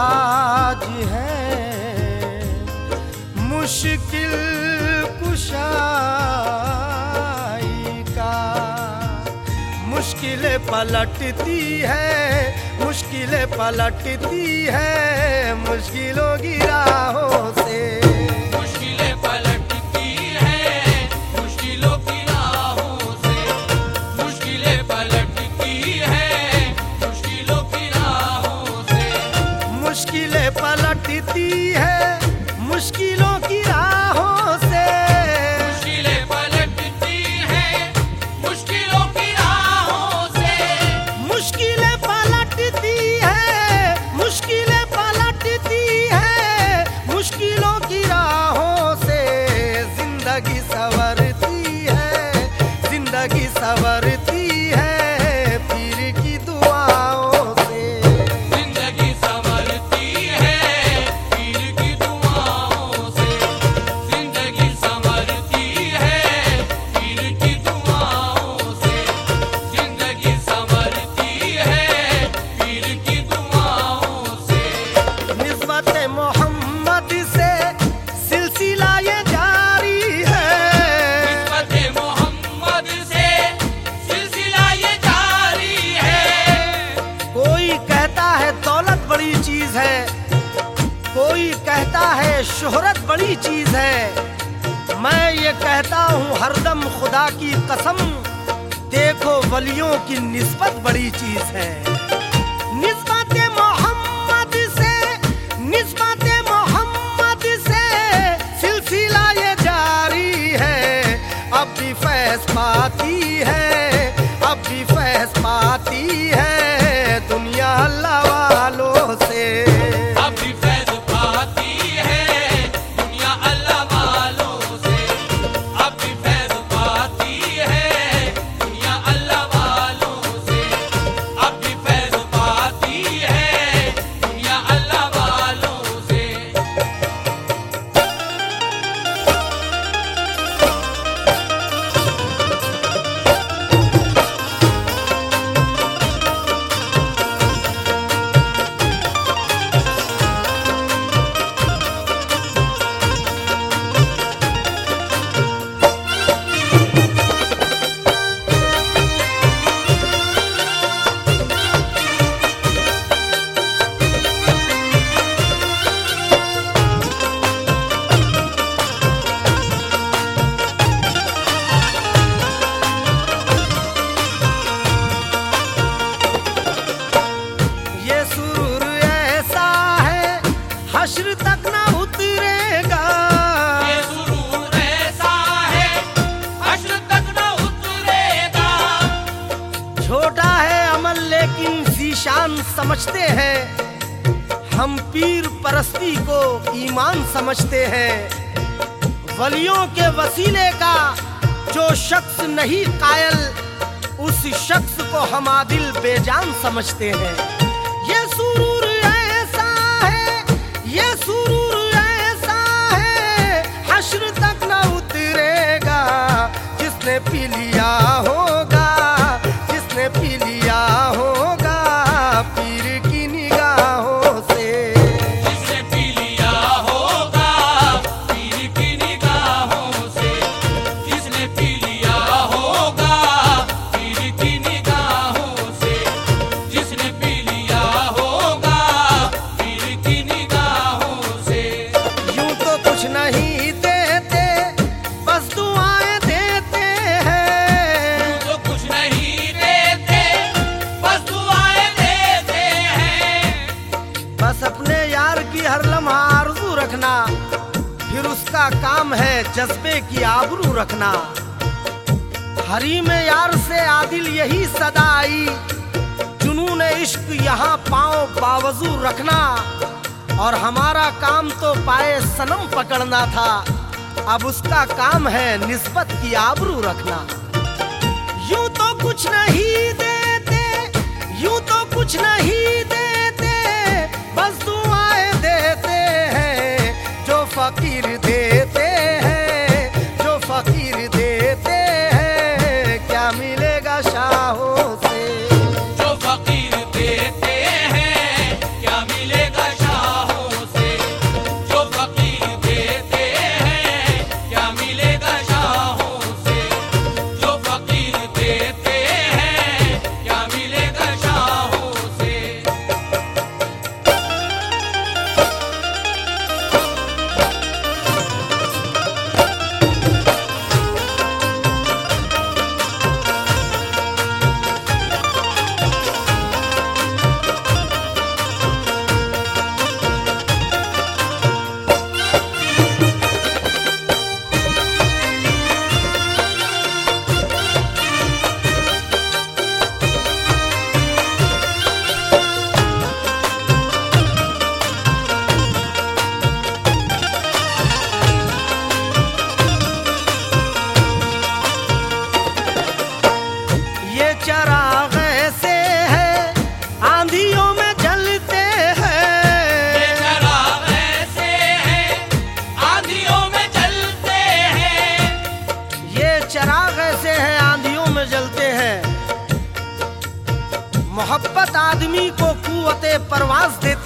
आज है मुश्किल कुशाई का। मुश्किलें पलटती है, मुश्किलें पलटती है मुश्किलों की राहों से। मुश्किलें पलटती है मुश्किलों की राहों से। मुश्किलें पलटती है मुश्किलों की राहों से। मुश्किलें पलटती है मुश्किलों की राहों से। मुश्किलें पलटती है मुश्किलों की राहों से। मुश्किलें पलटती है, मुश्किलें पलटती है मुश्किलों की राहों से। जिंदगी संवरती है, जिंदगी संवरती है पीर की दुआओं से। जिंदगी संवरती है पीर की दुआओं से। जिंदगी संवरती है पीर की दुआओं से। जिंदगी संवरती है पीर की दुआओं से। निस्बत मोहम्मद से सिलसिला ये जारी है। निस्बत मोहम्मद से सिलसिला ये जारी है। कोई कहता है दौलत बड़ी चीज है, कोई कहता है शोहरत बड़ी चीज है। मैं ये कहता हूँ हरदम खुदा की कसम, देखो वलियों की निस्बत बड़ी चीज है। निस्बत मोहम्मद से, निस्बत मोहम्मद से सिलसिला ये जारी है। अब भी फैज़ पाती है, अब भी फैज़ पाती है दुनिया अल्लाह वालों से। अब भी फैज़ पाती है दुनिया अल्लाह वालों से। अब भी फैज़ पाती है दुनिया अल्लाह वालों से। अब भी फैज़ पाती है दुनिया अल्लाह वालों से। ये सुरूर ऐसा है हश्र तक ना उतरेगा। ये सुरूर ऐसा है हश्र तक न उतरेगा। छोटा है अमल लेकिन ज़ीशान समझते हैं, हम पीर परस्ती को ईमान समझते हैं। वलियों के वसीले का जो शख्स नहीं कायल, उस शख्स को हम आदिल बेजान समझते हैं। ये सुरूर ऐसा है, ये सुरूर ऐसा है हश्र तक न उतरेगा। जिसने पी लिया होगा, जिसने पी लिया होगा पीर की निगाहों से। जिसने पी लिया होगा पीर की निगाहों से। जिसने पी लिया होगा पीर की निगाहों से। जिसने पी लिया होगा पीर की निगाहों से। यूं तो कुछ नहीं देते बस दुआएं देते हैं। तो कुछ नहीं देते बस दुआएं देते हैं। बस अपने यार की हर लम्हा आरज़ू रखना, फिर उसका काम है जज्बे की आबरू रखना। हरी में यार से आदिल यही सदा आई, जुनून इश्क यहाँ पाँव बावजू रखना। और हमारा काम तो पाए सनम पकड़ना था, अब उसका काम है निस्बत की आबरू रखना। यूं तो कुछ नहीं देते, यूं तो कुछ नहीं देते बस दुआएं देते हैं। जो फकीर देते हैं, जो फकीर देते हैं क्या मिलेगा शाहों से। जो फकीर देते हैं क्या मिलेगा शाहों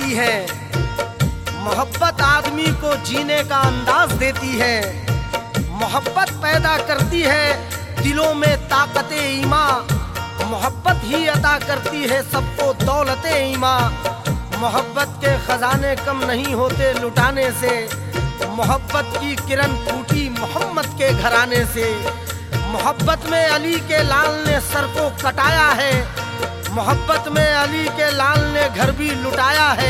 देती है, मोहब्बत आदमी को जीने का अंदाज देती है, मोहब्बत पैदा करती है दिलों में ताकत ईमान, मोहब्बत ही अता करती है सबको दौलत ईमान। मोहब्बत के खजाने कम नहीं होते लुटाने से, मोहब्बत की किरण फूटी मोहम्मद के घराने से। मोहब्बत में अली के लाल ने सर को कटाया है, मोहब्बत में अली के लाल ने घर भी लुटाया है।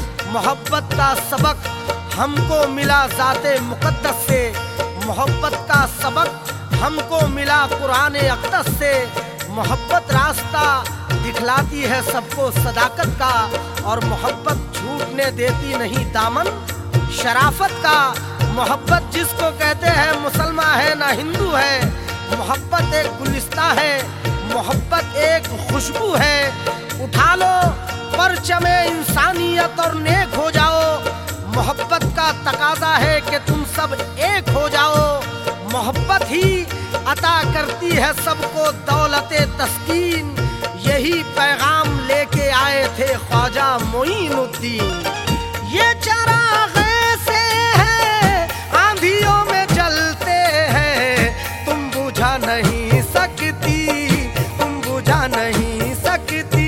मोहब्बत का सबक हमको मिला ज़ाते मुक़द्दस से, मोहब्बत का सबक हमको मिला कुरान अक़दस से। मोहब्बत रास्ता दिखलाती है सबको सदाकत का, और मोहब्बत छूटने देती नहीं दामन शराफत का। मोहब्बत जिसको कहते हैं मुसलमान है ना हिंदू है, मोहब्बत एक गुलिस्तां है, मोहब्बत एक खुशबू है। उठा लो परचमे इंसानियत और नेक हो जाओ, मोहब्बत का तकाजा है कि तुम सब एक हो जाओ। मोहब्बत ही अता करती है सबको दौलते तस्कीन, यही पैगाम लेके आए थे ख्वाजा मोइनुद्दीन। ये चराग़े से है आंधियों में जलते हैं, तुम बुझा नहीं सकती, तुम बुझा नहीं सकती,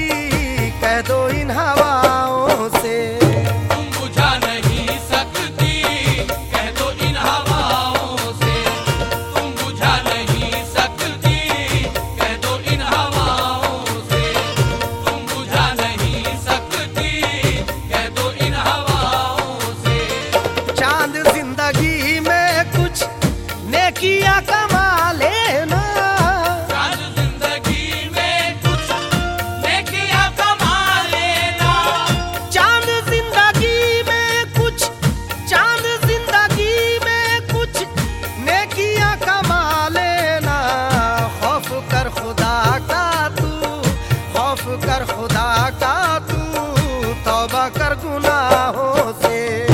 कह दो इन हवाओं से। तुम बुझा नहीं सकती, कह दो इन हवाओं से। तुम बुझा नहीं सकती, कह दो इन हवाओं से। तुम बुझा नहीं सकती, कह दो इन हवाओं से। चांद जिंदगी में कुछ नेकियां कमा लेना, चांद जिंदगी में कुछ नेकियां कमा लेना। चांद जिंदगी में कुछ, चांद जिंदगी में कुछ नेकियां कमा लेना। खौफ कर खुदा का तू, खौफ कर खुदा का तू, तौबा कर गुनाहों से।